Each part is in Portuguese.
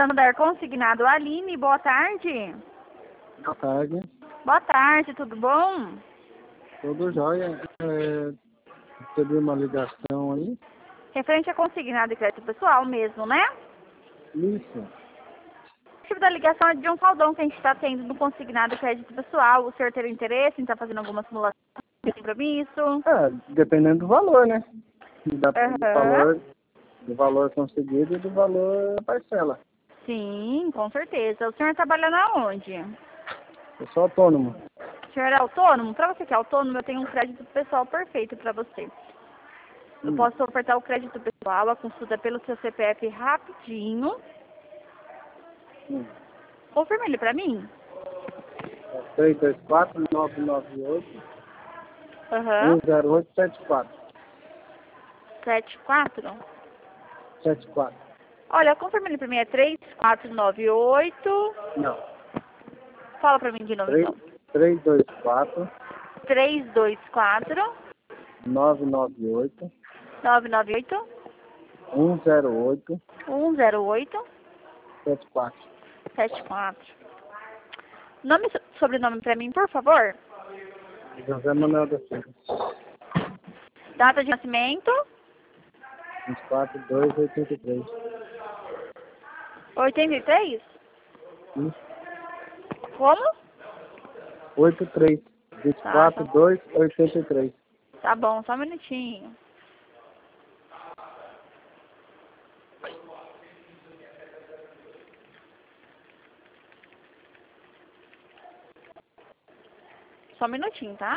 Santander Consignado, Aline, boa tarde. Boa tarde. Boa tarde, tudo bom? Tudo jóia. Recebi uma ligação aí. Referente a consignado e crédito pessoal mesmo, né? Isso. O tipo da ligação é de um saldão que a gente está tendo no consignado e crédito pessoal. O senhor teria interesse em estar fazendo alguma simulação de compromisso? Dependendo do valor, né? Aham. Do valor conseguido e do valor da parcela. Sim, com certeza. O senhor trabalha na onde? Eu sou autônomo. O senhor é autônomo? Para você que é autônomo, eu tenho um crédito pessoal perfeito para você. Eu posso ofertar o crédito pessoal, a consulta pelo seu CPF rapidinho. Confirma ele para mim. 324-998-10874. Aham. 74? 74. Olha, confirma ele para mim. É 3498. Não. Fala para mim de novo, então. 324 324 998 998 108 108 74. 74. Nome e sobrenome para mim, por favor. José Manuel da Silva. Data de nascimento. 24/2/83. 83? Isso. Como? 83. 24/2/83. Tá bom, só um minutinho. Só um minutinho, tá?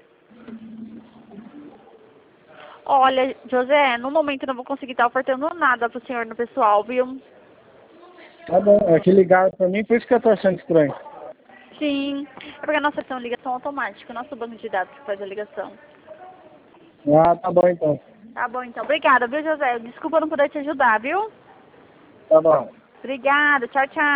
Olha, José, no momento eu não vou conseguir estar ofertando nada pro senhor no pessoal, viu? Tá bom, é que ligaram pra mim, por isso que eu tô achando estranho. Sim, é porque a nossa tem ligação automática, o nosso banco de dados que faz a ligação. Ah, tá bom então. Tá bom, então. Obrigada, viu, José? Desculpa não poder te ajudar, viu? Tá bom. Obrigada, tchau, tchau.